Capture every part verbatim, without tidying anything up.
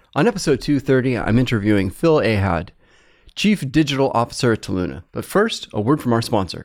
On episode two thirty, I'm interviewing Phil Ahad, Chief Digital Officer at Toluna. But first, a word from our sponsor.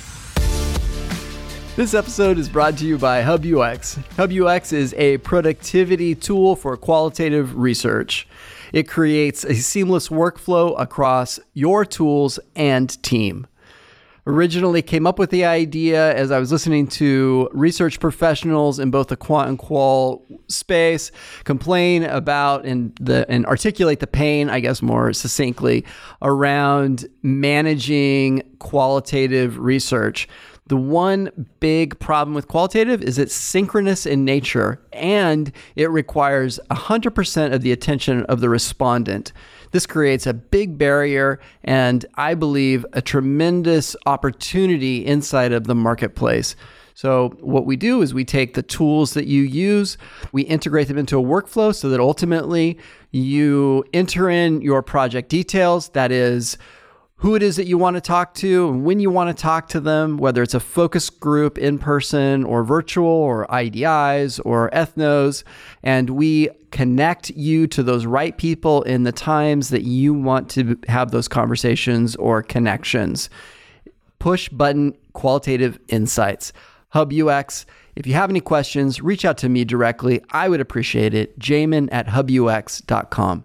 This episode is brought to you by HubUX. HubUX is a productivity tool for qualitative research. It creates a seamless workflow across your tools and team. Originally came up with the idea as I was listening to research professionals in both the quant and qual space complain about and the and articulate the pain, I guess more succinctly, around managing qualitative research. The one big problem with qualitative is it's synchronous in nature and it requires one hundred percent of the attention of the respondent. This creates a big barrier and I believe a tremendous opportunity inside of the marketplace. So what we do is we take the tools that you use, we integrate them into a workflow so that ultimately you enter in your project details, that is, who it is that you want to talk to and when you want to talk to them, whether it's a focus group in person or virtual or I D Is or ethnos, and we connect you to those right people in the times that you want to have those conversations or connections. Push button qualitative insights. HubUX. If you have any questions, reach out to me directly. I would appreciate it. Jamin at hubux dot com.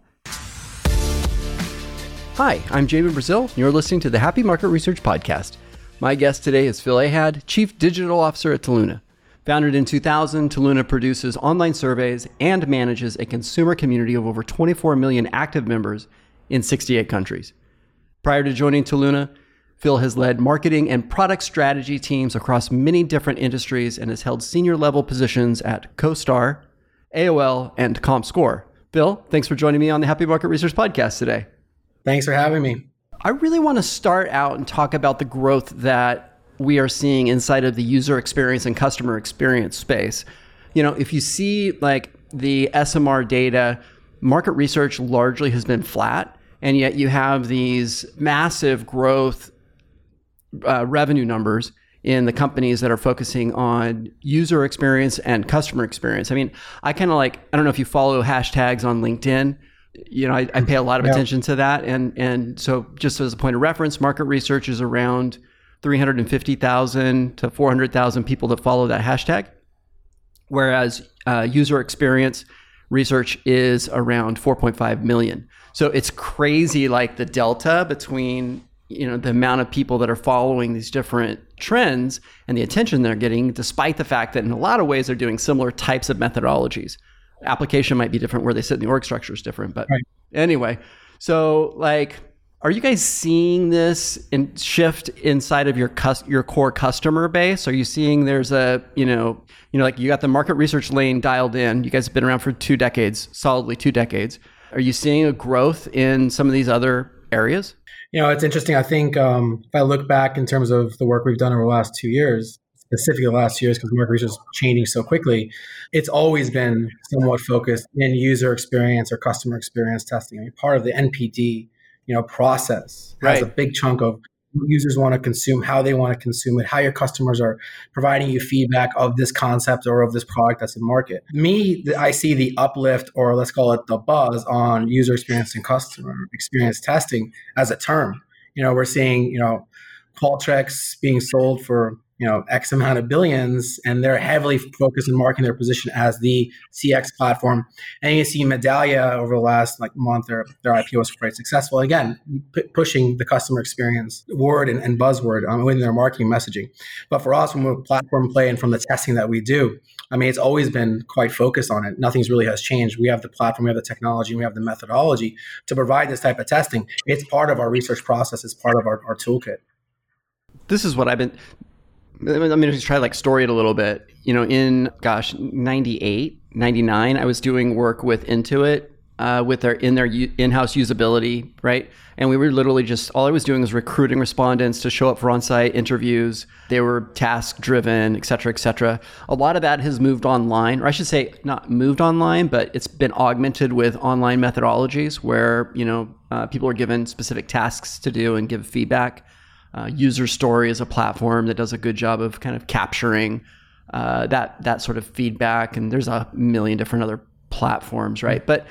Hi, I'm Jamin Brazil, and you're listening to the Happy Market Research Podcast. My guest today is Phil Ahad, Chief Digital Officer at Toluna. Founded in two thousand, Toluna produces online surveys and manages a consumer community of over twenty-four million active members in sixty-eight countries. Prior to joining Toluna, Phil has led marketing and product strategy teams across many different industries and has held senior level positions at CoStar, A O L, and ComScore. Phil, thanks for joining me on the Happy Market Research Podcast today. Thanks for having me. I really want to start out and talk about the growth that we are seeing inside of the user experience and customer experience space. You know, if you see like the S M R data, market research largely has been flat, and yet you have these massive growth uh, revenue numbers in the companies that are focusing on user experience and customer experience. I mean, I kind of like, I don't know if you follow hashtags on LinkedIn. You know, I, I pay a lot of yeah. attention to that. And and so just as a point of reference, market research is around three hundred fifty thousand to four hundred thousand people that follow that hashtag. Whereas uh, user experience research is around four point five million. So it's crazy, like the delta between, you know, the amount of people that are following these different trends and the attention they're getting, despite the fact that in a lot of ways they're doing similar types of methodologies. Application might be different, where they sit in the org structure is different. But right. Anyway, so like, are you guys seeing this in shift inside of your cus- your core customer base? Are you seeing there's a, you know, you know, like you got the market research lane dialed in. You guys have been around for two decades, solidly two decades. Are you seeing a growth in some of these other areas? You know, it's interesting. I think um, if I look back in terms of the work we've done over the last two years, specifically the last years, because market research is changing so quickly, it's always been somewhat focused in user experience or customer experience testing. I mean, part of the N P D, you know, process has right. a big chunk of what users want to consume, how they want to consume it, how your customers are providing you feedback of this concept or of this product that's in market. Me, I see the uplift, or let's call it the buzz, on user experience and customer experience testing as a term. You know, we're seeing, you know, Qualtrics being sold for, you know, X amount of billions, and they're heavily focused on marketing their position as the C X platform. And you see Medallia over the last like month, their, their I P O was quite successful. Again, p- pushing the customer experience word and, and buzzword um, within their marketing messaging. But for us, from a platform play and from the testing that we do, I mean, it's always been quite focused on it. Nothing's really has changed. We have the platform, we have the technology, we have the methodology to provide this type of testing. It's part of our research process. It's part of our, our toolkit. This is what I've been... I'm going to try to like story it a little bit. You know, in, gosh, ninety-eight, ninety-nine, I was doing work with Intuit uh, with their in their u- in-house usability, right? And we were literally just, all I was doing was recruiting respondents to show up for on-site interviews. They were task-driven, et cetera, et cetera. A lot of that has moved online, or I should say not moved online, but it's been augmented with online methodologies where, you know, uh, people are given specific tasks to do and give feedback. Uh, User Story is a platform that does a good job of kind of capturing uh, that that sort of feedback, and there's a million different other platforms, right? But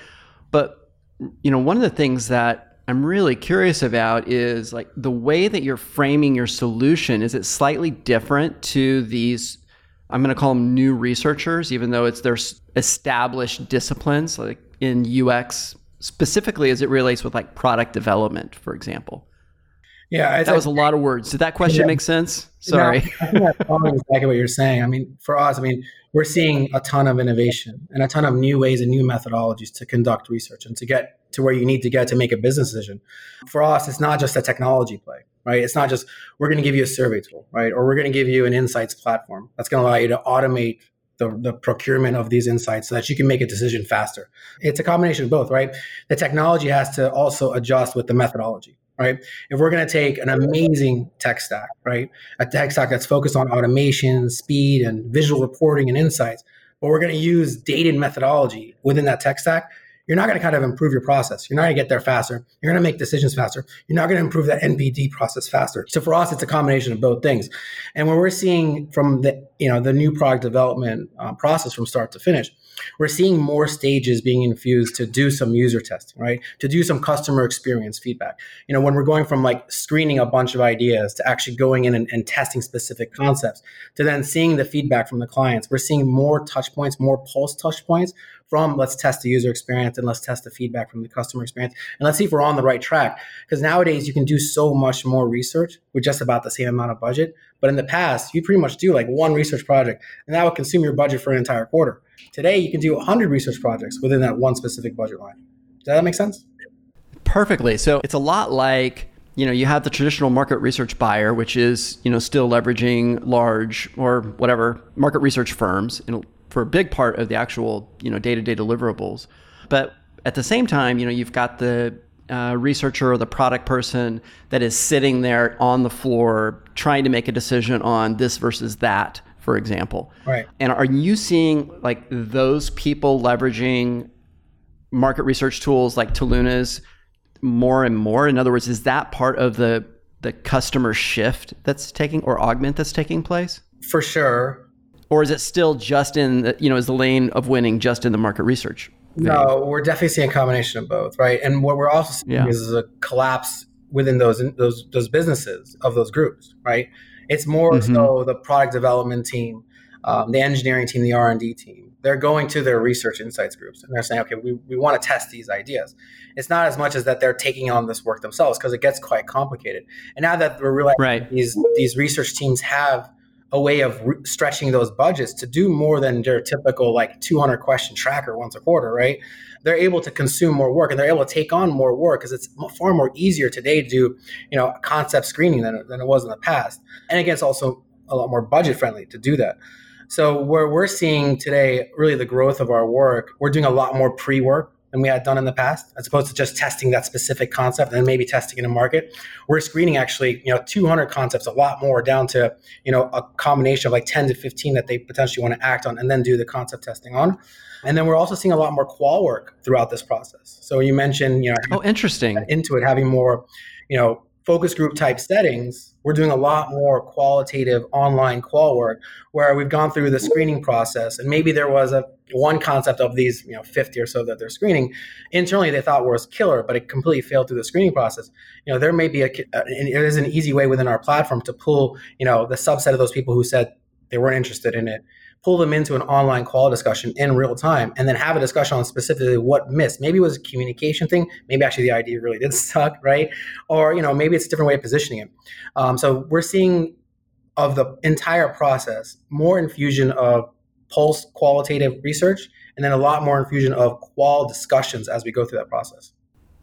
But, you know, one of the things that I'm really curious about is like the way that you're framing your solution. Is it slightly different to these, I'm going to call them new researchers, even though it's their established disciplines, like in U X, specifically as it relates with like product development, for example? Yeah, that was a lot of words. Did that question yeah. make sense? Sorry. No, I think that's exactly what you're saying. I mean, for us, I mean, we're seeing a ton of innovation and a ton of new ways and new methodologies to conduct research and to get to where you need to get to make a business decision. For us, it's not just a technology play, right? It's not just, we're going to give you a survey tool, right? Or we're going to give you an insights platform that's going to allow you to automate the, the procurement of these insights so that you can make a decision faster. It's a combination of both, right? The technology has to also adjust with the methodology. Right? If we're going to take an amazing tech stack, right? A tech stack that's focused on automation, speed, and visual reporting and insights, but we're going to use dated methodology within that tech stack, you're not going to kind of improve your process. You're not going to get there faster. You're going to make decisions faster. You're not going to improve that N P D process faster. So for us, it's a combination of both things. And when we're seeing from the, you know, the new product development uh, process from start to finish, we're seeing more stages being infused to do some user testing, right? To do some customer experience feedback. You know, when we're going from like screening a bunch of ideas to actually going in and, and testing specific concepts to then seeing the feedback from the clients, we're seeing more touch points, more pulse touch points from let's test the user experience and let's test the feedback from the customer experience. And let's see if we're on the right track. Because nowadays you can do so much more research with just about the same amount of budget. But in the past, you pretty much do like one research project and that would consume your budget for an entire quarter. Today, you can do one hundred research projects within that one specific budget line. Does that make sense? Perfectly. So it's a lot like, you know, you have the traditional market research buyer, which is, you know, still leveraging large or whatever market research firms in, for a big part of the actual, you know, day-to-day deliverables. But at the same time, you know, you've got the uh, researcher or the product person that is sitting there on the floor trying to make a decision on this versus that, for example. Right. And are you seeing like those people leveraging market research tools like Toluna's more and more? In other words, is that part of the the customer shift that's taking or augment that's taking place? For sure. Or is it still just in the, you know, is the lane of winning just in the market research vein? No, we're definitely seeing a combination of both, right? And what we're also seeing yeah. is a collapse within those those those businesses of those groups, right? It's more mm-hmm. so the product development team, um, the engineering team, the R and D team. They're going to their research insights groups and they're saying, okay, we, we want to test these ideas. It's not as much as that they're taking on this work themselves because it gets quite complicated. And now that we're realizing right. these these research teams have a way of re- stretching those budgets to do more than their typical like two hundred question tracker once a quarter, right? They're able to consume more work and they're able to take on more work because it's far more easier today to do, you know, concept screening than, than it was in the past. And again, it's also a lot more budget friendly to do that. So where we're seeing today, really the growth of our work, we're doing a lot more pre-work than we had done in the past, as opposed to just testing that specific concept and maybe testing in a market. We're screening actually, you know, two hundred concepts, a lot more down to, you know, a combination of like ten to fifteen that they potentially want to act on and then do the concept testing on. And then we're also seeing a lot more qual work throughout this process. So you mentioned, you know, oh, interesting. Intuit having more, you know, focus group type settings. We're doing a lot more qualitative online qual work where we've gone through the screening process and maybe there was a one concept of these, you know, fifty or so that they're screening. Internally, they thought was killer, but it completely failed through the screening process. You know, there may be a, it is an easy way within our platform to pull, you know, the subset of those people who said they weren't interested in it, pull them into an online qual discussion in real time, and then have a discussion on specifically what missed. Maybe it was a communication thing. Maybe actually the idea really did suck, right? Or, you know, maybe it's a different way of positioning it. Um, so we're seeing of the entire process, more infusion of pulse qualitative research, and then a lot more infusion of qual discussions as we go through that process.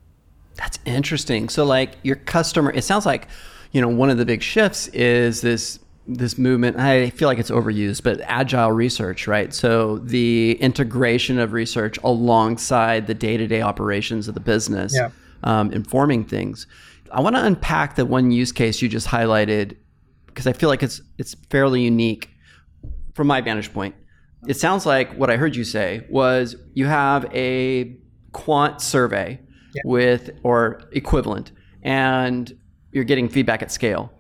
That's interesting. So like your customer, it sounds like, you know, one of the big shifts is this this movement, I feel like it's overused, but agile research, right? So the integration of research alongside the day-to-day operations of the business, yeah. um, informing things. I want to unpack the one use case you just highlighted because I feel like it's it's fairly unique from my vantage point. It sounds like what I heard you say was you have a quant survey yeah. with or equivalent, and you're getting feedback at scale.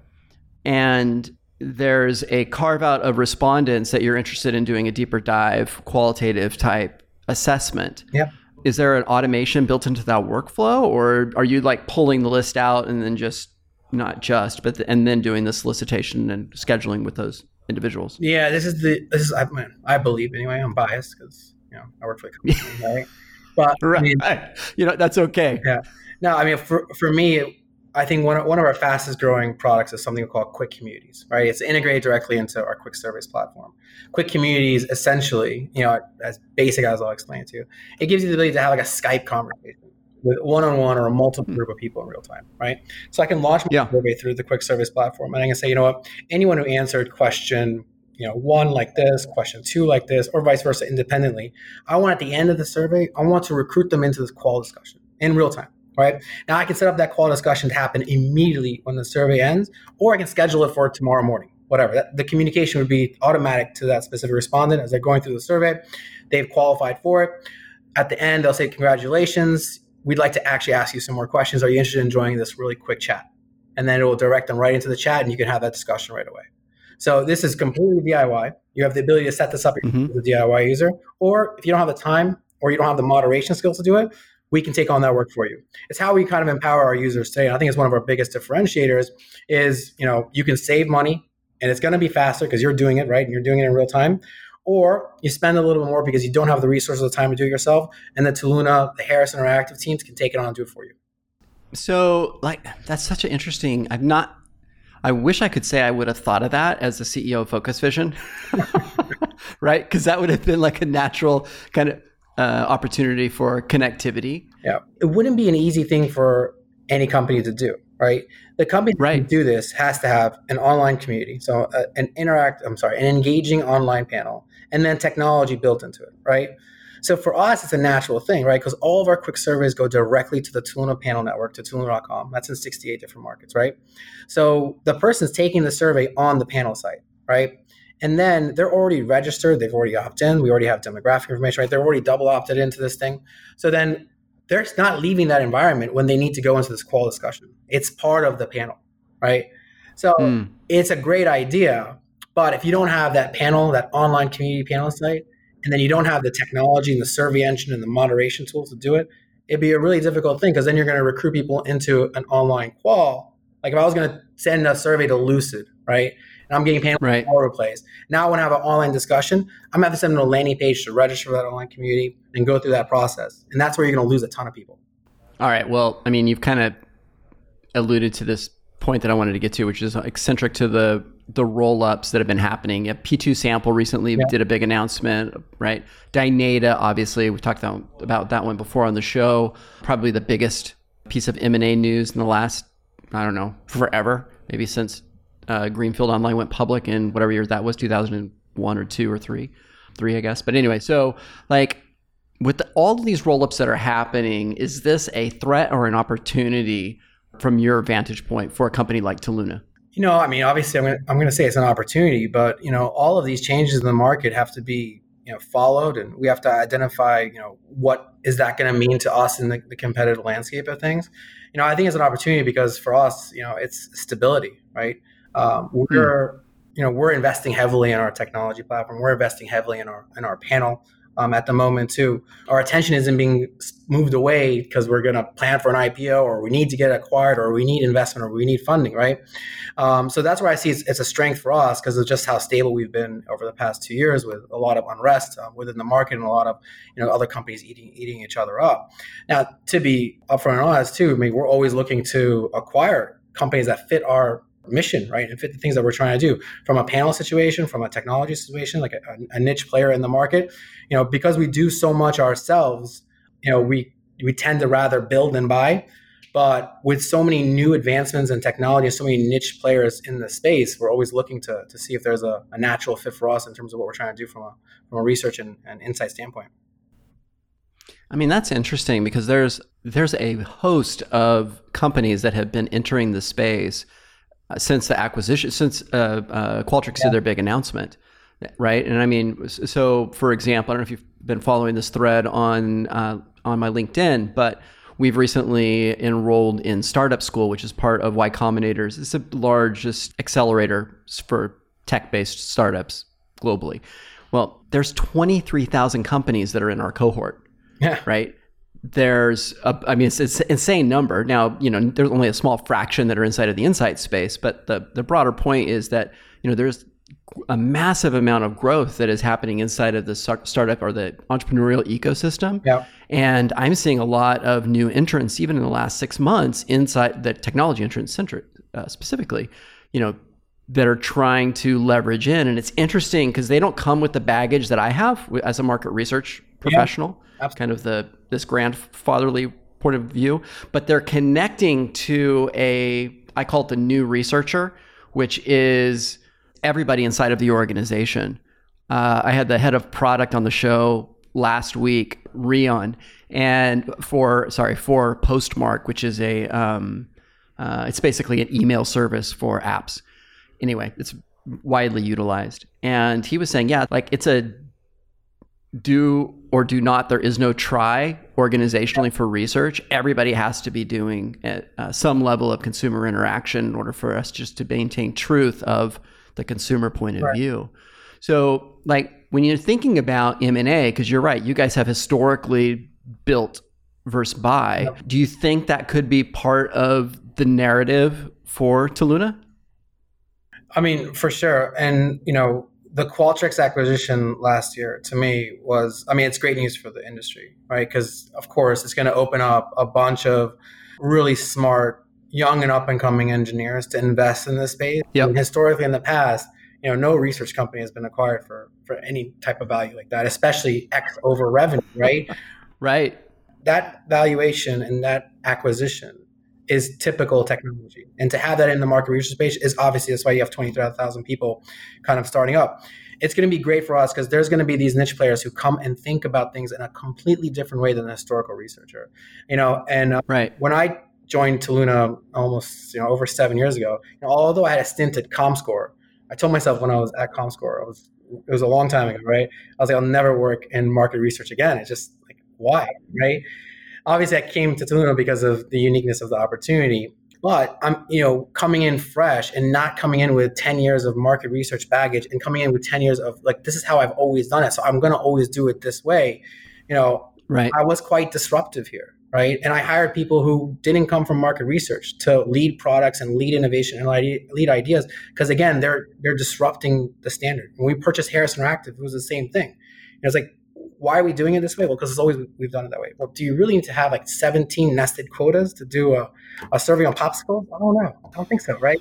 And there's a carve out of respondents that you're interested in doing a deeper dive, qualitative type assessment. Yeah. Is there an automation built into that workflow, or are you like pulling the list out and then just not just, but the, and then doing the solicitation and scheduling with those individuals? Yeah, this is the this is I, mean, I believe anyway. I'm biased because you know I work for a company, right? But right. I mean, you know, that's okay. Yeah. No, I mean for for me, I think one of, one of our fastest growing products is something called Quick Communities, right? It's integrated directly into our Quick Surveys platform. Quick Communities, essentially, you know, as basic as I'll explain it to you, it gives you the ability to have like a Skype conversation with one-on-one or a multiple group of people in real time, right? So I can launch my yeah. survey through the Quick Surveys platform, and I can say, you know what, anyone who answered question, you know, one like this, question two like this, or vice versa independently, I want at the end of the survey, I want to recruit them into this qual discussion in real time. Right now, I can set up that qual discussion to happen immediately when the survey ends, or I can schedule it for tomorrow morning. Whatever. That, the communication would be automatic to that specific respondent as they're going through the survey. They've qualified for it. At the end, they'll say, "Congratulations. We'd like to actually ask you some more questions. Are you interested in joining this really quick chat?" And then it will direct them right into the chat, and you can have that discussion right away. So this is completely D I Y. You have the ability to set this up mm-hmm. as a D I Y user, or if you don't have the time or you don't have the moderation skills to do it, we can take on that work for you. It's how we kind of empower our users today. And I think it's one of our biggest differentiators is, you know, you can save money and it's going to be faster because you're doing it, right? And you're doing it in real time. Or you spend a little bit more because you don't have the resources or the time to do it yourself. And then Toluna, the Harris Interactive teams can take it on and do it for you. So like, that's such an interesting, I've not, I wish I could say I would have thought of that as the C E O of Focus Vision, right? Because that would have been like a natural kind of Uh, opportunity for connectivity. Yeah, it wouldn't be an easy thing for any company to do, right? The company right. to do this has to have an online community, so uh, an interact. I'm sorry, an engaging online panel, and then technology built into it, right? So for us, it's a natural thing, right? Because all of our quick surveys go directly to the Toluna panel network, to Toluna dot com. That's in sixty-eight different markets, right? So the person's taking the survey on the panel site, right? And then they're already registered. They've already opted in. We already have demographic information, right? They're already double opted into this thing. So then they're not leaving that environment when they need to go into this qual discussion. It's part of the panel, right? So mm. it's a great idea. But if you don't have that panel, that online community panel site, and then you don't have the technology and the survey engine and the moderation tools to do it, it'd be a really difficult thing because then you're going to recruit people into an online qual. Like if I was going to send a survey to Lucid, right? And I'm getting panels right. all over the place. Now I want to have an online discussion. I'm going to have to send them a landing page to register for that online community and go through that process. And that's where you're going to lose a ton of people. All right. Well, I mean, you've kind of alluded to this point that I wanted to get to, which is eccentric to the the roll-ups that have been happening. Yeah, P two Sample recently yeah. did a big announcement, right? Dynata, obviously, we've talked about that one before on the show. Probably the biggest piece of M and A news in the last, I don't know, forever, maybe since Uh, Greenfield Online went public in whatever year that was, two thousand one or two or three, three, I guess. But anyway, so like with the, all of these roll-ups that are happening, is this a threat or an opportunity from your vantage point for a company like Toluna? You know, I mean, obviously I'm going to, I'm going to say it's an opportunity, but you know, all of these changes in the market have to be, you know, followed, and we have to identify, you know, what is that going to mean to us in the, the competitive landscape of things. You know, I think it's an opportunity because for us, you know, it's stability, right? Um, we're, hmm. you know, we're investing heavily in our technology platform. We're investing heavily in our in our panel um, at the moment too. Our attention isn't being moved away because we're going to plan for an I P O, or we need to get acquired, or we need investment, or we need funding, right? Um, so that's where I see it's, it's a strength for us because of just how stable we've been over the past two years with a lot of unrest uh, within the market and a lot of, you know, other companies eating eating each other up. Now, to be upfront and honest too, I mean, we're always looking to acquire companies that fit our mission, right, and fit the things that we're trying to do from a panel situation, from a technology situation, like a, a niche player in the market. You know, because we do so much ourselves, you know, we we tend to rather build than buy. But with so many new advancements in technology and so many niche players in the space, we're always looking to to see if there's a, a natural fit for us in terms of what we're trying to do from a from a research and, and insight standpoint. I mean, that's interesting because there's there's a host of companies that have been entering the space since the acquisition, since uh, uh, Qualtrics yeah. did their big announcement, right? And I mean, so for example, I don't know if you've been following this thread on uh, on my LinkedIn, but we've recently enrolled in Startup School, which is part of Y Combinator's. It's the largest accelerator for tech-based startups globally. Well, there's twenty-three thousand companies that are in our cohort, yeah. right? there's a, I mean, it's, it's an insane number. Now, you know, there's only a small fraction that are inside of the insight space, but the, the broader point is that, you know, there's a massive amount of growth that is happening inside of the startup or the entrepreneurial ecosystem. Yeah. And I'm seeing a lot of new entrants, even in the last six months, inside the technology entrants centric, uh, specifically, you know, that are trying to leverage in. And it's interesting because they don't come with the baggage that I have as a market research professional, yeah, kind of the this grandfatherly point of view, but they're connecting to a, I call it the new researcher, which is everybody inside of the organization. Uh, I had the head of product on the show last week, Rion, and for, sorry, for Postmark, which is a, um, uh, it's basically an email service for apps. Anyway, it's widely utilized. And he was saying, yeah, like it's a do or do not, there is no try organizationally for research. Everybody has to be doing uh, some level of consumer interaction in order for us just to maintain truth of the consumer point of right. view. So like when you're thinking about M and A, because you're right, you guys have historically built versus buy. Yep. Do you think that could be part of the narrative for Toluna? I mean, for sure. And, you know, the Qualtrics acquisition last year to me was, I mean, it's great news for the industry, right? Because, of course, it's going to open up a bunch of really smart, young and up and coming engineers to invest in this space. Yep. And historically in the past, you know, no research company has been acquired for, for any type of value like that, especially X over revenue, right? Right. That valuation and that acquisition is typical technology. And to have that in the market research space is obviously, that's why you have twenty-three thousand people kind of starting up. It's going to be great for us because there's going to be these niche players who come and think about things in a completely different way than a historical researcher. You know, and uh, right. when I joined Toluna almost, you know, over seven years ago, you know, although I had a stint at ComScore, I told myself when I was at ComScore, I was, it was a long time ago, right? I was like, I'll never work in market research again. It's just like, why, right? Obviously, I came to Toluna because of the uniqueness of the opportunity, but I'm, you know, coming in fresh and not coming in with ten years of market research baggage and coming in with ten years of like, this is how I've always done it. So I'm going to always do it this way. You know, right. I was quite disruptive here, right? And I hired people who didn't come from market research to lead products and lead innovation and lead ideas. Because again, they're, they're disrupting the standard. When we purchased Harris Interactive, it was the same thing. And it's like, why are we doing it this way? Well, because it's always we've done it that way. Well, do you really need to have like seventeen nested quotas to do a, a survey on popsicles? I don't know. I don't think so, right?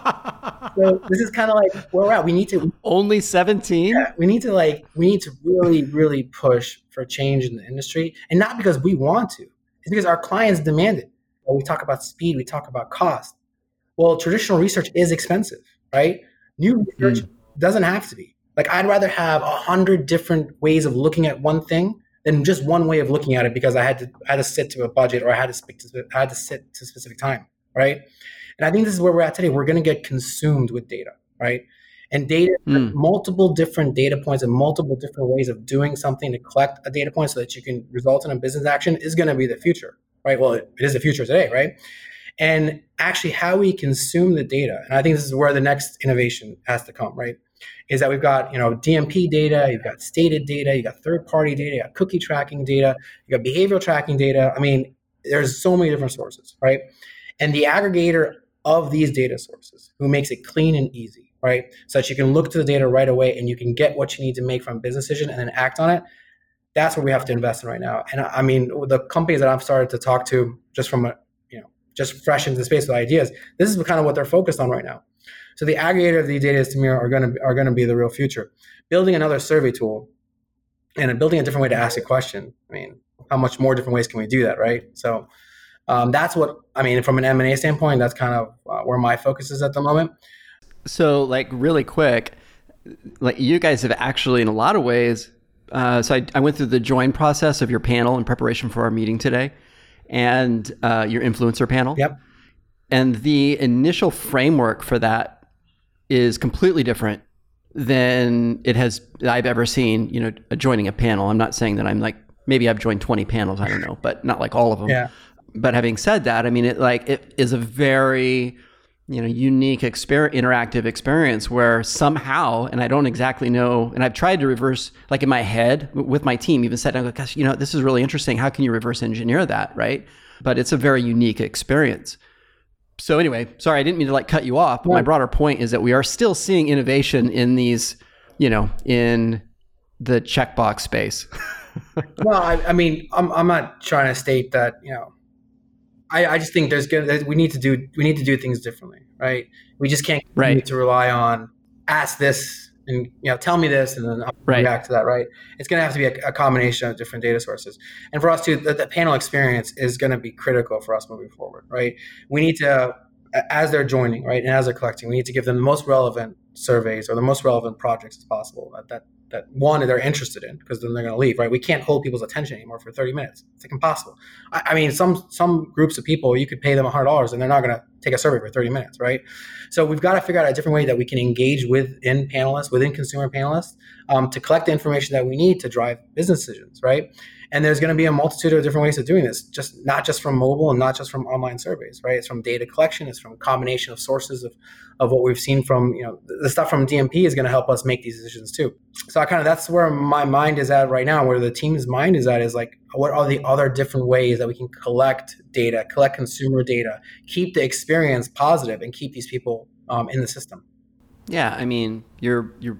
So this is kind of like where we're at. We need to only seventeen. Yeah, we need to like we need to really, really push for change in the industry, and not because we want to. It's because our clients demand it. Well, we talk about speed. We talk about cost. Well, traditional research is expensive, right? New research mm. doesn't have to be. Like, I'd rather have a hundred different ways of looking at one thing than just one way of looking at it because I had to I had to sit to a budget or I had to speak to I had to sit to a specific time, right? And I think this is where we're at today. We're going to get consumed with data, right? And data, mm. multiple different data points and multiple different ways of doing something to collect a data point so that you can result in a business action is going to be the future, right? Well, it, it is the future today, right? And actually, how we consume the data, and I think this is where the next innovation has to come, right? Is that we've got, you know, D M P data, you've got stated data, you got third-party data, you got cookie tracking data, you got behavioral tracking data. I mean, there's so many different sources, right? And the aggregator of these data sources who makes it clean and easy, right? So that you can look to the data right away and you can get what you need to make from a business decision and then act on it. That's where we have to invest in right now. And I mean, the companies that I've started to talk to just from a, you know, just fresh into the space with ideas, this is kind of what they're focused on right now. So the aggregator of the data to me are going to are going to be the real future. Building another survey tool and building a different way to ask a question. I mean, how much more different ways can we do that, right? So um, that's what I mean from an M and A standpoint. That's kind of uh, where my focus is at the moment. So, like, really quick, like you guys have actually, in a lot of ways. Uh, so I, I went through the join process of your panel in preparation for our meeting today, and uh, your influencer panel. Yep. And the initial framework for that is completely different than it has I've ever seen, you know, joining a panel. I'm not saying that I'm like, maybe I've joined twenty panels, I don't know, but not like all of them. Yeah. But having said that, I mean, it like, it is a very you know, unique exper- interactive experience where somehow, and I don't exactly know, and I've tried to reverse, like in my head with my team, even said, gosh, you know, this is really interesting. How can you reverse engineer that, right? But it's a very unique experience. So anyway, sorry, I didn't mean to like cut you off, but my broader point is that we are still seeing innovation in these, you know, in the checkbox space. Well, I, I mean, I'm I'm not trying to state that, you know, I, I just think there's good. We need to do we need to do things differently, right? We just can't continue right. to rely on ask this and you know tell me this and then I'll right. react to that, right? It's going to have to be a, a combination of different data sources, and for us too, the, the panel experience is going to be critical for us moving forward, right? We need to, as they're joining, right, and as they're collecting, we need to give them the most relevant surveys or the most relevant projects as possible that that, that one they're interested in, because then they're going to leave, right? We can't hold people's attention anymore for thirty minutes. It's like impossible. I, I mean, some some groups of people, you could pay them one hundred dollars and they're not going to take a survey for thirty minutes, right? So we've got to figure out a different way that we can engage within panelists, within consumer panelists, um, to collect the information that we need to drive business decisions, right? And there's going to be a multitude of different ways of doing this, just not just from mobile and not just from online surveys, right? It's from data collection, it's from a combination of sources of, of what we've seen from, you know, the stuff from D M P is going to help us make these decisions too. So I kind of, that's where my mind is at right now, where the team's mind is at is like, what are the other different ways that we can collect data, collect consumer data, keep the experience positive and keep these people um, in the system? Yeah, I mean, you're, you're,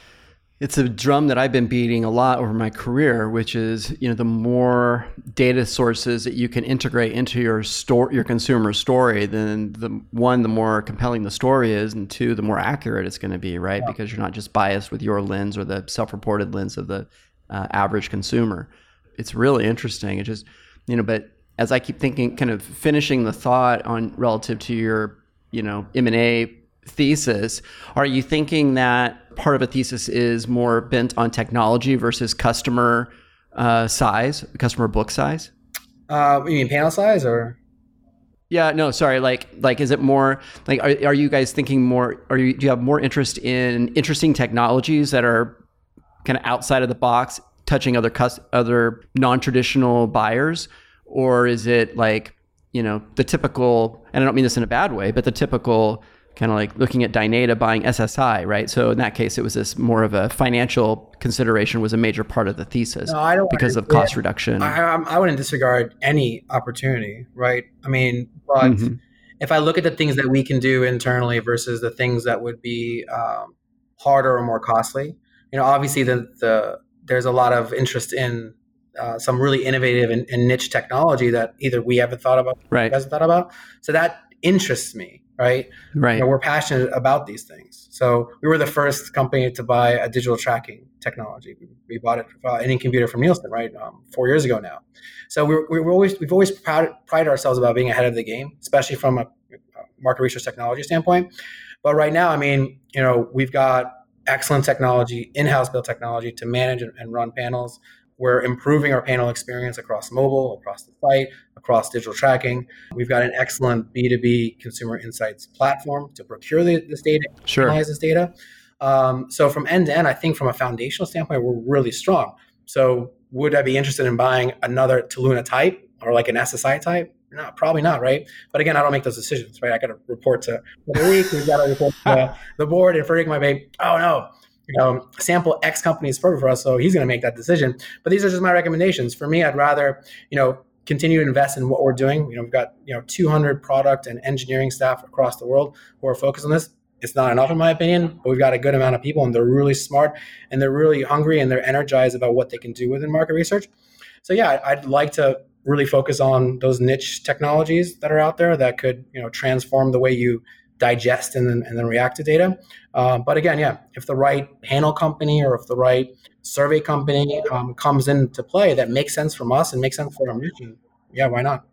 it's a drum that I've been beating a lot over my career, which is, you know, the more data sources that you can integrate into your store, your consumer story, then the one, the more compelling the story is, and two, the more accurate it's going to be, right? Yeah. Because you're not just biased with your lens or the self-reported lens of the uh, average consumer. It's really interesting. It just, you know, but as I keep thinking, kind of finishing the thought on relative to your, you know, M and A thesis, are you thinking that part of a thesis is more bent on technology versus customer uh, size, customer book size? Uh, you mean panel size or? Yeah, no, sorry. Like, like, is it more like, are, are you guys thinking more, are you, do you have more interest in interesting technologies that are kind of outside of the box, touching other cus- other non-traditional buyers? Or is it like, you know, the typical, and I don't mean this in a bad way, but the typical kind of like looking at Dynata buying S S I, right? So in that case, it was this more of a financial consideration was a major part of the thesis no, I don't because of cost reduction. I, I wouldn't disregard any opportunity, right? I mean, but mm-hmm. if I look at the things that we can do internally versus the things that would be um, harder or more costly, you know, obviously the, the there's a lot of interest in uh, some really innovative and, and niche technology that either we haven't thought about, or right. you guys haven't thought about. So that interests me. Right. Right. You know, we're passionate about these things. So we were the first company to buy a digital tracking technology. We, we bought it, uh, an incubator from Nielsen, right, um, four years ago now. So we're, we're always we've always proud, prided ourselves about being ahead of the game, especially from a, a market research technology standpoint. But right now, I mean, you know, we've got excellent technology, in-house built technology to manage and, and run panels. We're improving our panel experience across mobile, across the site, across digital tracking. We've got an excellent B two B consumer insights platform to procure the, this data, sure. analyze this data. Um, so from end to end, I think from a foundational standpoint, we're really strong. So would I be interested in buying another Toluna type or like an S S I type? No, probably not, right? But again, I don't make those decisions, right? I got to report to the week. We've got to report to the board, and Frederick might be, oh no, you know, sample X company is perfect for us, so he's going to make that decision. But these are just my recommendations. For me, I'd rather, you know, continue to invest in what we're doing. You know, we've got, you know, two hundred product and engineering staff across the world who are focused on this. It's not enough, in my opinion, but we've got a good amount of people, and they're really smart, and they're really hungry, and they're energized about what they can do within market research. So yeah, I'd like to really focus on those niche technologies that are out there that could, you know, transform the way you digest and then, and then react to data. Uh, but again, yeah, if the right panel company or if the right survey company um, comes into play that makes sense from us and makes sense for our mission, yeah, why not?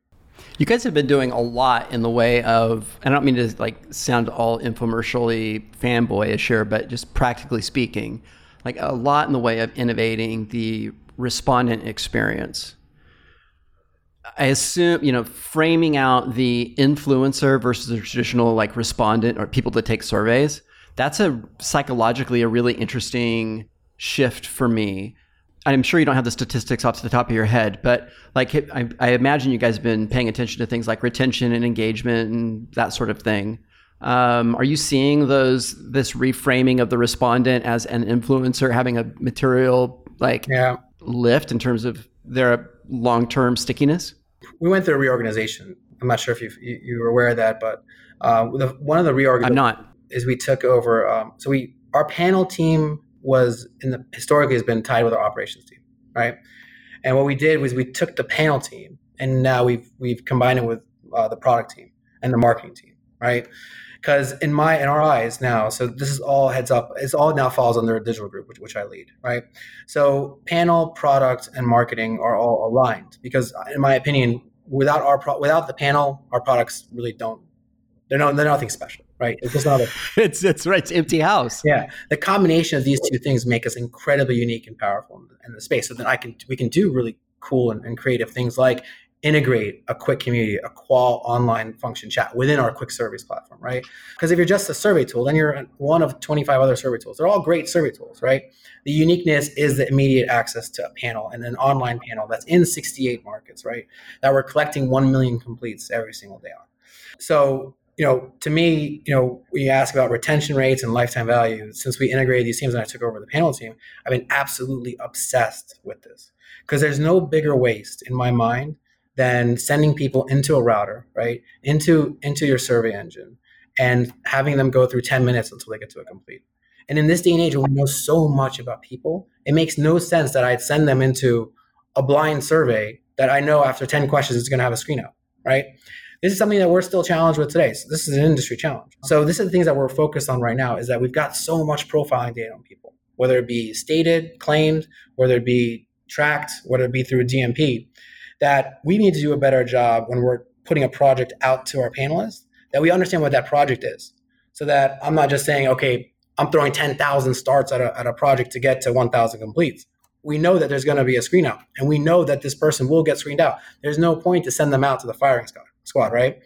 You guys have been doing a lot in the way of, I don't mean to like sound all infomercially fanboyish here, but just practically speaking, like a lot in the way of innovating the respondent experience. I assume, you know, framing out the influencer versus the traditional like respondent or people that take surveys, that's a psychologically a really interesting shift for me. I'm sure you don't have the statistics off the top of your head, but like I, I imagine you guys have been paying attention to things like retention and engagement and that sort of thing. Um, are you seeing those this reframing of the respondent as an influencer having a material like yeah. lift in terms of their long-term stickiness? We went through a reorganization. I'm not sure if you've, you you were aware of that, but uh, the, one of the reorganizations I'm not. is we took over. Um, so we our panel team was in the historically has been tied with our operations team, right? And what we did was we took the panel team and now we've we've combined it with uh, the product team and the marketing team, right? Because in my in our eyes now, so this is all heads up. It's all now falls under a digital group, which, which I lead, right? So panel, product, and marketing are all aligned because, in my opinion, without our pro- without the panel, our products really don't. They're no they're nothing special, right? It's just not a. it's it's right. It's empty house. Yeah, the combination of these two things make us incredibly unique and powerful in the, in the space. So then I can we can do really cool and, and creative things like integrate a quick community, a qual online function chat within our quick surveys platform, right? Because if you're just a survey tool, then you're one of twenty-five other survey tools. They're all great survey tools, right? The uniqueness is the immediate access to a panel and an online panel that's in sixty-eight markets, right? That we're collecting one million completes every single day on. So, you know, to me, you know, when you ask about retention rates and lifetime value, since we integrated these teams and I took over the panel team, I've been absolutely obsessed with this because there's no bigger waste in my mind than sending people into a router, right, into into your survey engine and having them go through ten minutes until they get to a complete. And in this day and age, when we know so much about people, it makes no sense that I'd send them into a blind survey that I know after ten questions it's going to have a screen out, right? This is something that we're still challenged with today. So this is an industry challenge. So this is the things that we're focused on right now is that we've got so much profiling data on people, whether it be stated, claimed, whether it be tracked, whether it be through a D M P, that we need to do a better job when we're putting a project out to our panelists, that we understand what that project is. So that I'm not just saying, okay, I'm throwing ten thousand starts at a, at a project to get to one thousand completes. We know that there's going to be a screen out, and we know that this person will get screened out. There's no point to send them out to the firing squad, squad right?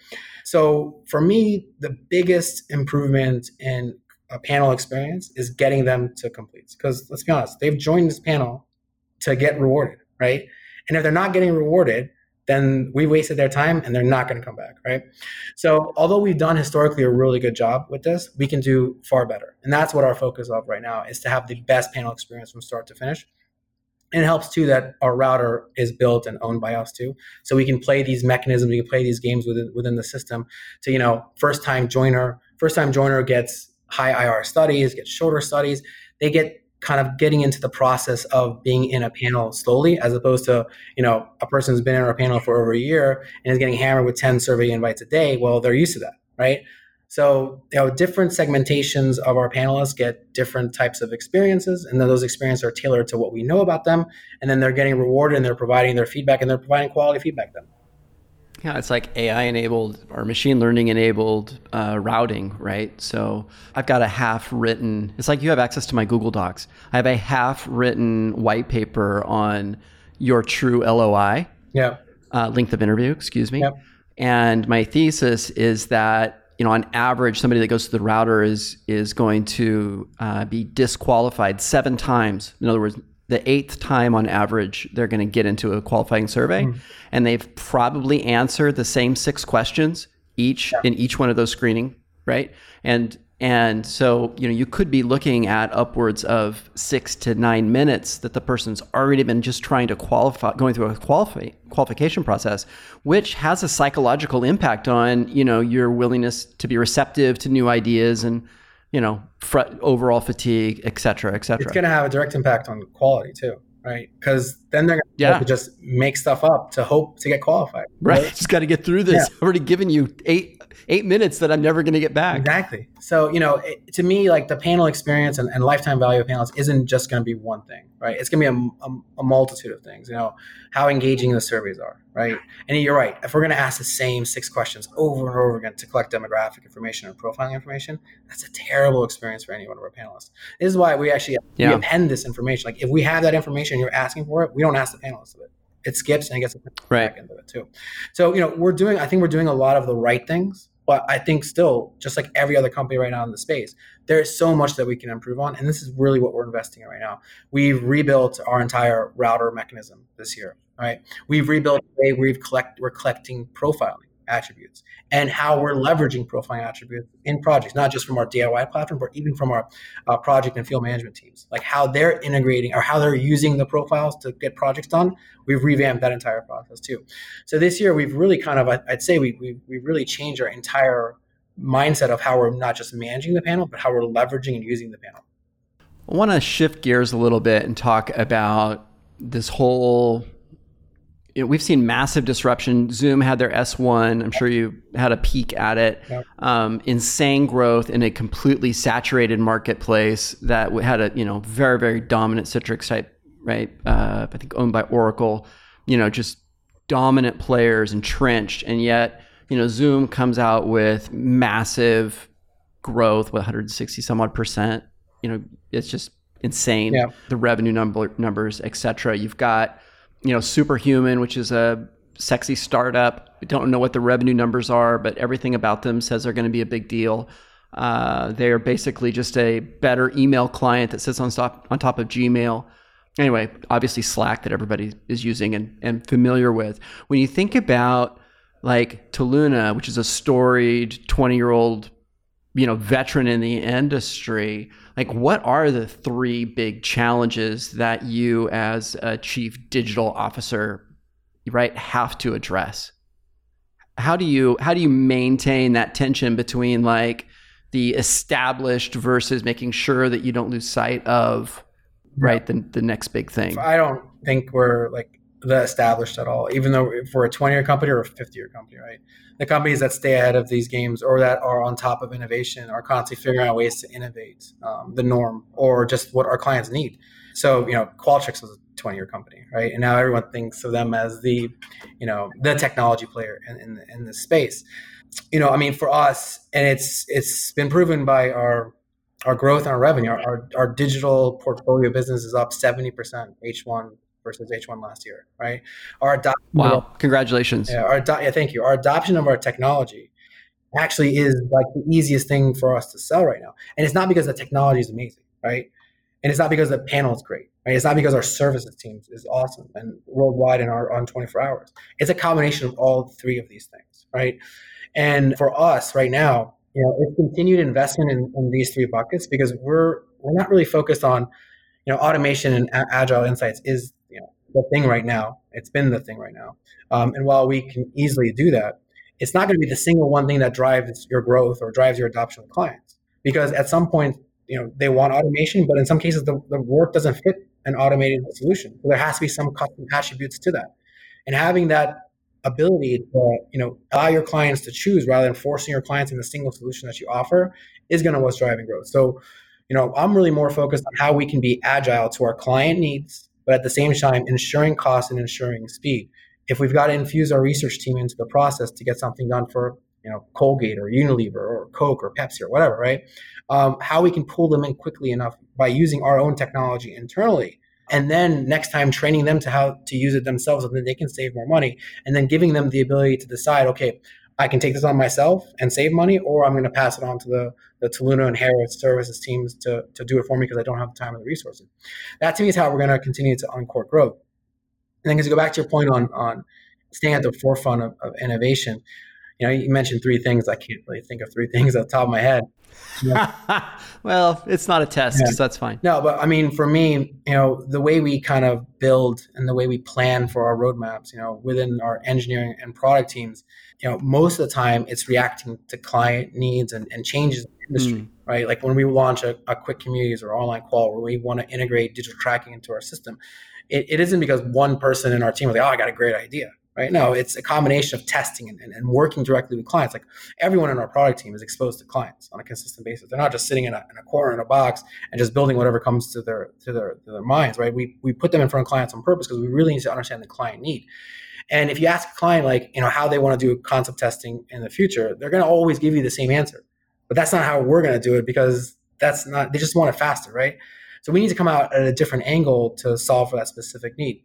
So for me, the biggest improvement in a panel experience is getting them to completes. Because let's be honest, they've joined this panel to get rewarded, right? And if they're not getting rewarded, then we wasted their time and they're not going to come back, right? So although we've done historically a really good job with this, we can do far better. And that's what our focus of right now is to have the best panel experience from start to finish. And it helps too that our router is built and owned by us too. So we can play these mechanisms, we can play these games within within the system to, you know, first time joiner, first time joiner gets high I R studies, gets shorter studies. They get kind of getting into the process of being in a panel slowly, as opposed to, you know, a person who's been in our panel for over a year and is getting hammered with ten survey invites a day. Well, they're used to that, right? So, you know, different segmentations of our panelists get different types of experiences, and then those experiences are tailored to what we know about them, and then they're getting rewarded and they're providing their feedback and they're providing quality feedback then. Yeah, it's like A I enabled or machine learning enabled uh, routing, right? So I've got a half written, it's like you have access to my Google Docs. I have a half written white paper on your true L O I, yeah, uh, length of interview, excuse me. Yep. And my thesis is that, you know, on average, somebody that goes to the router is is going to uh, be disqualified seven times. In other words, the eighth time on average, they're going to get into a qualifying survey, mm. and they've probably answered the same six questions each yeah. in each one of those screening, right? And and so, you know, you could be looking at upwards of six to nine minutes that the person's already been just trying to qualify, going through a qualify, qualification process, which has a psychological impact on, you know, your willingness to be receptive to new ideas and, you know, fr- overall fatigue, et cetera, et cetera. It's going to have a direct impact on quality too, right? Because then they're going to yeah. have to just make stuff up to hope to get qualified. Right. right? Just got to get through this. Yeah. I've already given you eight eight minutes that I'm never going to get back. Exactly. So, you know, it, to me, like the panel experience and, and lifetime value of panels isn't just going to be one thing, right? It's going to be a, a, a multitude of things, you know, how engaging the surveys are, right? And you're right. If we're going to ask the same six questions over and over again to collect demographic information and profiling information, that's a terrible experience for any one of our panelists. This is why we actually yeah. we append this information. Like if we have that information and you're asking for it, we don't ask the panelists of it. It skips and it gets a right. back end of it too. So, you know, we're doing, I think we're doing a lot of the right things, But I think still, just like every other company right now in the space, there is so much that we can improve on. And this is really what we're investing in right now. We've rebuilt our entire router mechanism this year, right? We've rebuilt the way we've collect, we're collecting profiling attributes and how we're leveraging profiling attributes in projects, not just from our D I Y platform, but even from our uh, project and field management teams, like how they're integrating or how they're using the profiles to get projects done. We've revamped that entire process too. So this year we've really kind of, I'd say we, we, we've really changed our entire mindset of how we're not just managing the panel, but how we're leveraging and using the panel. I want to shift gears a little bit and talk about this whole, you know, we've seen massive disruption. Zoom had their S one. I'm sure you had a peek at it. Yep. Um, insane growth in a completely saturated marketplace that had a, you know, very, very dominant Citrix type, right? Uh, I think owned by Oracle, you know, just dominant players entrenched. And yet, you know, Zoom comes out with massive growth with one hundred sixty some odd percent. You know, it's just insane. Yep. The revenue number numbers, et cetera. You've got, you know, Superhuman, which is a sexy startup. We don't know what the revenue numbers are, but everything about them says they're going to be a big deal. Uh, they are basically just a better email client that sits on top, on top of Gmail. Anyway, obviously Slack that everybody is using and, and familiar with. When you think about like Toluna, which is a storied twenty-year-old, you know, veteran in the industry, like what are the three big challenges that you as a chief digital officer, right, have to address? How do you how do you maintain that tension between like the established versus making sure that you don't lose sight of, right, the, the next big thing? I don't think we're like the established at all, even though if we're a twenty-year company or a fifty-year company, right? The companies that stay ahead of these games or that are on top of innovation are constantly figuring out ways to innovate um, the norm or just what our clients need. So, you know, Qualtrics was a twenty-year company, right? And now everyone thinks of them as the, you know, the technology player in, in, in this space. You know, I mean, for us, and it's it's been proven by our our growth and our revenue, our, our, our digital portfolio business is up seventy percent H one versus H one last year, right? Our adoption wow, of, congratulations. Yeah, our ado- yeah, thank you. Our adoption of our technology actually is like the easiest thing for us to sell right now. And it's not because the technology is amazing, right? And it's not because the panel is great, right? It's not because our services team is awesome and worldwide and are on twenty-four hours. It's a combination of all three of these things, right? And for us right now, you know, it's continued investment in, in these three buckets because we're we're not really focused on, you know, automation and a- agile insights is, you know, the thing right now. It's been the thing right now. Um, and while we can easily do that, it's not going to be the single one thing that drives your growth or drives your adoption of clients. Because at some point, you know, they want automation, but in some cases the, the work doesn't fit an automated solution. So there has to be some custom attributes to that. And having that ability to, you know, allow your clients to choose rather than forcing your clients in a single solution that you offer is going to what's driving growth. So, you know, I'm really more focused on how we can be agile to our client needs, but at the same time, ensuring cost and ensuring speed. If we've got to infuse our research team into the process to get something done for, you know, Colgate or Unilever or Coke or Pepsi or whatever, right? Um, how we can pull them in quickly enough by using our own technology internally. And then next time training them to how to use it themselves so that they can save more money. And then giving them the ability to decide, okay, I can take this on myself and save money, or I'm going to pass it on to the, the Toluna and Harris services teams to, to do it for me because I don't have the time or the resources. That to me is how we're going to continue to uncork growth. And then as you go back to your point on, on staying at the forefront of, of innovation, you know, you mentioned three things. I can't really think of three things off the top of my head. Yeah. Well, it's not a test, yeah. So that's fine. No, but I mean, for me, you know, the way we kind of build and the way we plan for our roadmaps, you know, within our engineering and product teams, you know, most of the time it's reacting to client needs and, and changes in the industry, mm. right? Like when we launch a, a quick communities or online qual where we want to integrate digital tracking into our system, it, it isn't because one person in our team was like, oh, I got a great idea. Right? No, it's a combination of testing and, and, and working directly with clients. Like everyone in our product team is exposed to clients on a consistent basis. They're not just sitting in a, in a corner in a box and just building whatever comes to their to their to their minds. Right? We we put them in front of clients on purpose because we really need to understand the client need. And if you ask a client like you know how they want to do concept testing in the future, they're going to always give you the same answer. But that's not how we're going to do it because that's not. They just want it faster, right? So we need to come out at a different angle to solve for that specific need.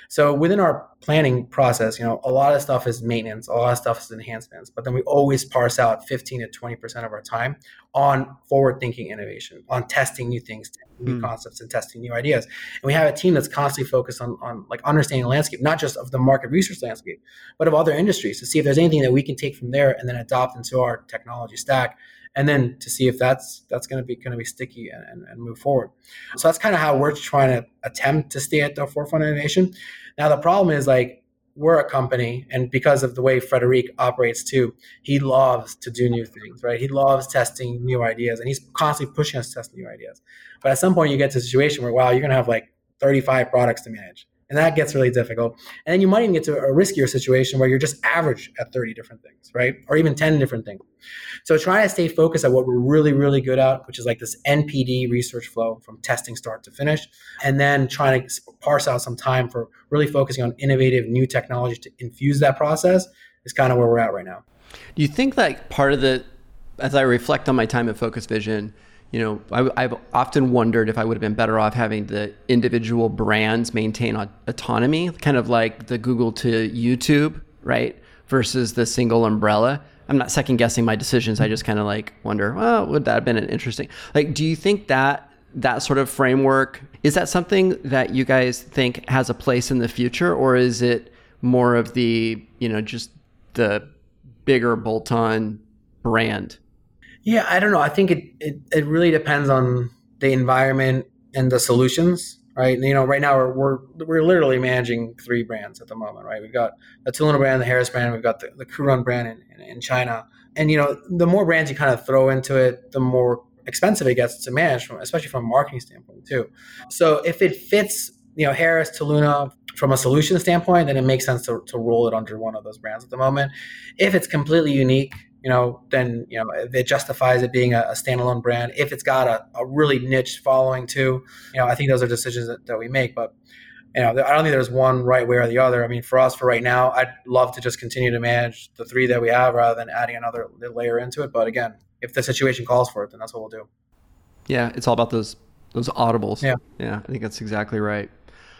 So within our planning process, you know, a lot of stuff is maintenance, a lot of stuff is enhancements, but then we always parse out fifteen to twenty percent of our time on forward-thinking innovation, on testing new things, testing new Hmm. concepts, and testing new ideas. And we have a team that's constantly focused on, on like understanding the landscape, not just of the market research landscape, but of other industries, to see if there's anything that we can take from there and then adopt into our technology stack, and then to see if that's that's going to be going to be sticky and, and, and move forward. So that's kind of how we're trying to attempt to stay at the forefront of innovation. Now the problem is, like, we're a company, and because of the way Frederic operates too, he loves to do new things, right? He loves testing new ideas, and he's constantly pushing us to test new ideas. But at some point, you get to a situation where, wow, you're going to have like thirty-five products to manage. And that gets really difficult. And then you might even get to a riskier situation where you're just average at thirty different things, right? Or even ten different things. So trying to stay focused at what we're really, really good at, which is like this N P D research flow from testing start to finish, and then trying to parse out some time for really focusing on innovative new technology to infuse that process is kind of where we're at right now. Do you think that part of the, as I reflect on my time at Focus Vision, you know, I, I've often wondered if I would have been better off having the individual brands maintain aut- autonomy, kind of like the Google to YouTube, right? Versus the single umbrella. I'm not second guessing my decisions. I just kind of like wonder, well, would that have been an interesting, like, do you think that that sort of framework, is that something that you guys think has a place in the future, or is it more of the, you know, just the bigger bolt-on brand? Yeah, I don't know. I think it, it, it really depends on the environment and the solutions, right? And, you know, right now we're, we're we're literally managing three brands at the moment, right? We've got the Toluna brand, the Harris brand, we've got the, the Kurun brand in, in, in China. And, you know, the more brands you kind of throw into it, the more expensive it gets to manage, from, especially from a marketing standpoint too. So if it fits, you know, Harris, Toluna, from a solution standpoint, then it makes sense to, to roll it under one of those brands at the moment. If it's completely unique, you know, then, you know, it justifies it being a, a standalone brand. If it's got a, a really niche following too, you know, I think those are decisions that, that we make. But, you know, I don't think there's one right way or the other. I mean, for us, for right now, I'd love to just continue to manage the three that we have rather than adding another layer into it. But again, if the situation calls for it, then that's what we'll do. Yeah, it's all about those those audibles. Yeah. Yeah, I think that's exactly right.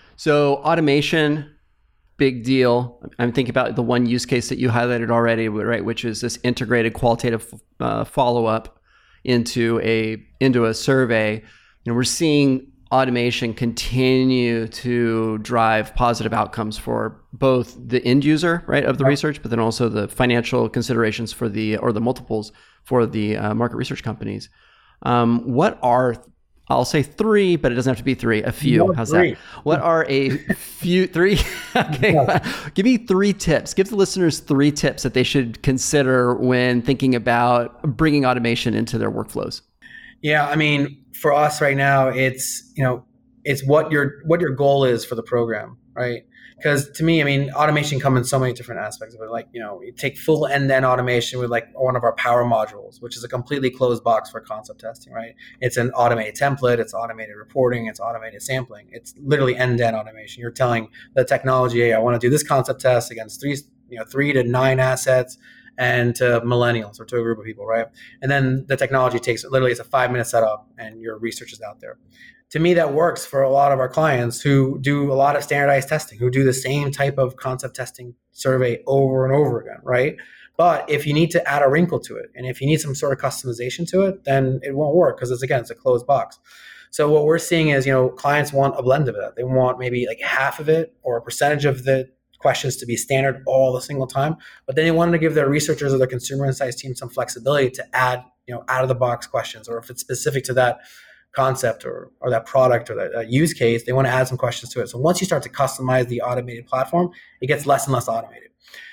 So automation, big deal. I'm thinking about the one use case that you highlighted already, right, which is this integrated qualitative uh, follow-up into a into a survey. You know, we're seeing automation continue to drive positive outcomes for both the end user, right, of the Right. research, but then also the financial considerations for the, or the multiples for the uh, market research companies. Um, what are, I'll say three, but it doesn't have to be three, a few. No, How's three. that? What are a few, three? Okay. Give me three tips. Give the listeners three tips that they should consider when thinking about bringing automation into their workflows. Yeah, I mean, for us right now, it's, you know, it's what your what your goal is for the program, right? Because to me, I mean, automation comes in so many different aspects of it. Like, you know, you take full end-to-end automation with like one of our power modules, which is a completely closed box for concept testing, right? It's an automated template, it's automated reporting, it's automated sampling. It's literally end-to-end automation. You're telling the technology, hey, I want to do this concept test against three, you know, three to nine assets and to millennials or to a group of people, right? And then the technology takes, literally it's a five minute setup and your research is out there. To me, that works for a lot of our clients who do a lot of standardized testing, who do the same type of concept testing survey over and over again, right? But if you need to add a wrinkle to it, and if you need some sort of customization to it, then it won't work because it's, again, it's a closed box. So what we're seeing is, you know, clients want a blend of that. They want maybe like half of it or a percentage of the questions to be standard all the single time, but then they wanted to give their researchers or their consumer insights team some flexibility to add, you know, out of the box questions, or if it's specific to that concept or, or that product or that, that use case, they want to add some questions to it. So once you start to customize the automated platform, it gets less and less automated.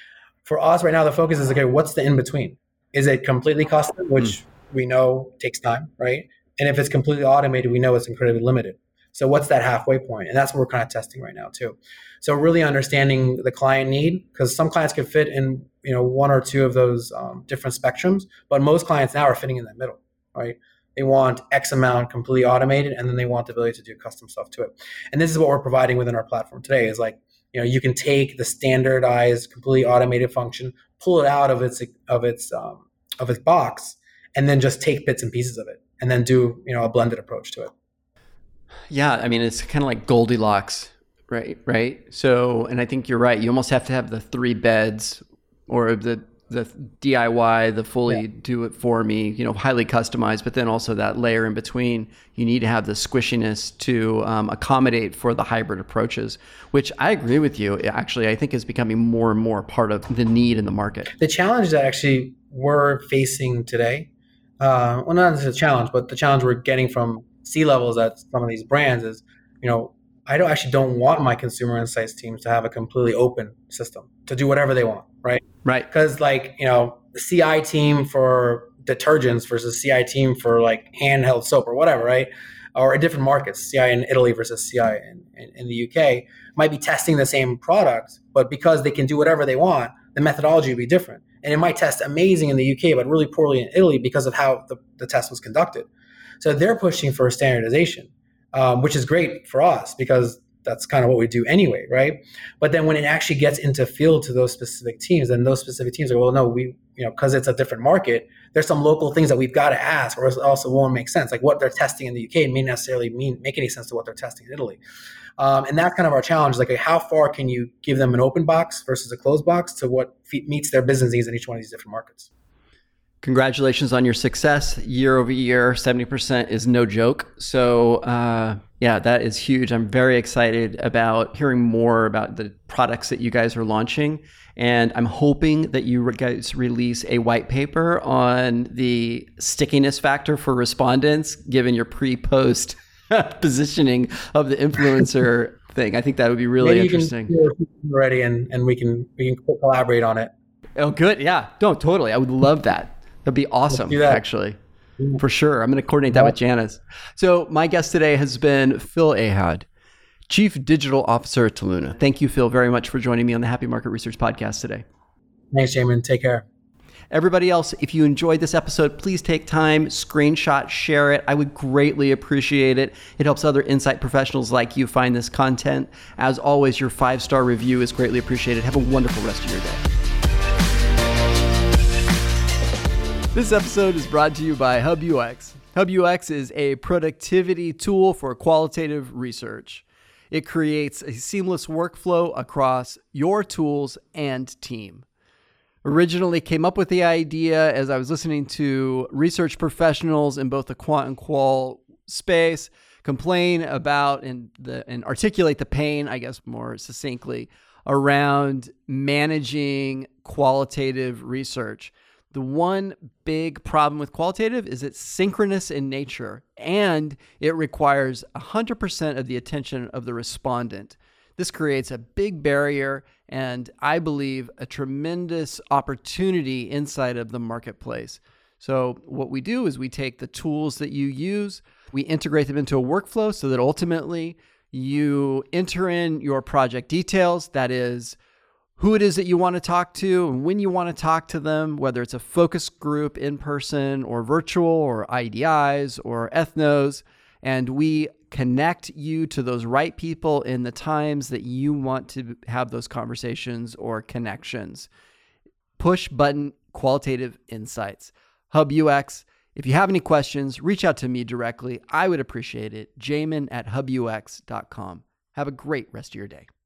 For us right now, the focus is, okay, what's the in-between? Is it completely custom, which mm. we know takes time, right? And if it's completely automated, we know it's incredibly limited. So what's that halfway point? And that's what we're kind of testing right now too. So really understanding the client need, because some clients can fit in, you know, one or two of those um, different spectrums, but most clients now are fitting in that middle, right? They want X amount completely automated, and then they want the ability to do custom stuff to it. And this is what we're providing within our platform today is like, you know, you can take the standardized, completely automated function, pull it out of its of its um, of its box, and then just take bits and pieces of it, and then do, you know, a blended approach to it. Yeah, I mean, it's kind of like Goldilocks Right, right. So, and I think you're right. You almost have to have the three beds or the the D I Y, the fully yeah. do it for me, you know, highly customized, but then also that layer in between. You need to have the squishiness to um, accommodate for the hybrid approaches, which I agree with you. Actually, I think is becoming more and more part of the need in the market. The challenge that actually we're facing today, uh, well, not necessarily a challenge, but the challenge we're getting from C-levels at some of these brands is, you know, I don't actually don't want my consumer insights teams to have a completely open system to do whatever they want, right? Right. Because like, you know, the C I team for detergents versus C I team for like handheld soap or whatever, right? Or in different markets, C I in Italy versus C I in, in, in the U K might be testing the same product, but because they can do whatever they want, the methodology would be different. And it might test amazing in the U K, but really poorly in Italy because of how the, the test was conducted. So they're pushing for standardization. Um, which is great for us because that's kind of what we do anyway, right? But then when it actually gets into field to those specific teams, then those specific teams are, well, no, we, you know, because it's a different market, there's some local things that we've got to ask, or else also won't make sense. Like what they're testing in the U K may not necessarily mean make any sense to what they're testing in Italy. Um, and that's kind of our challenge. Like, how far can you give them an open box versus a closed box to what fe- meets their business needs in each one of these different markets? Congratulations on your success. Year over year, seventy percent is no joke. So uh, yeah, that is huge. I'm very excited about hearing more about the products that you guys are launching. And I'm hoping that you guys release a white paper on the stickiness factor for respondents, given your pre-post positioning of the influencer thing. I think that would be really Maybe interesting. You can already, and, and we can we can collaborate on it. Oh, good. Yeah, no, totally. I would love that. That'd be awesome, actually, yeah. For sure. I'm going to coordinate that yeah. with Janice. So my guest today has been Phil Ahad, Chief Digital Officer at Toluna. Thank you, Phil, very much for joining me on the Happy Market Research Podcast today. Thanks, Jamin. Take care. Everybody else, if you enjoyed this episode, please take time, screenshot, share it. I would greatly appreciate it. It helps other insight professionals like you find this content. As always, your five-star review is greatly appreciated. Have a wonderful rest of your day. This episode is brought to you by HubUX. HubUX is a productivity tool for qualitative research. It creates a seamless workflow across your tools and team. Originally came up with the idea as I was listening to research professionals in both the quant and qual space complain about and, the, and articulate the pain, I guess more succinctly, around managing qualitative research. The one big problem with qualitative is it's synchronous in nature, and it requires one hundred percent of the attention of the respondent. This creates a big barrier and, I believe, a tremendous opportunity inside of the marketplace. So what we do is we take the tools that you use, we integrate them into a workflow so that ultimately you enter in your project details, that is, who it is that you want to talk to and when you want to talk to them, whether it's a focus group in person or virtual or I D Is or ethnos, and we connect you to those right people in the times that you want to have those conversations or connections. Push button qualitative insights. HubUX. If you have any questions, reach out to me directly. I would appreciate it. Jamin at hubux dot com. Have a great rest of your day.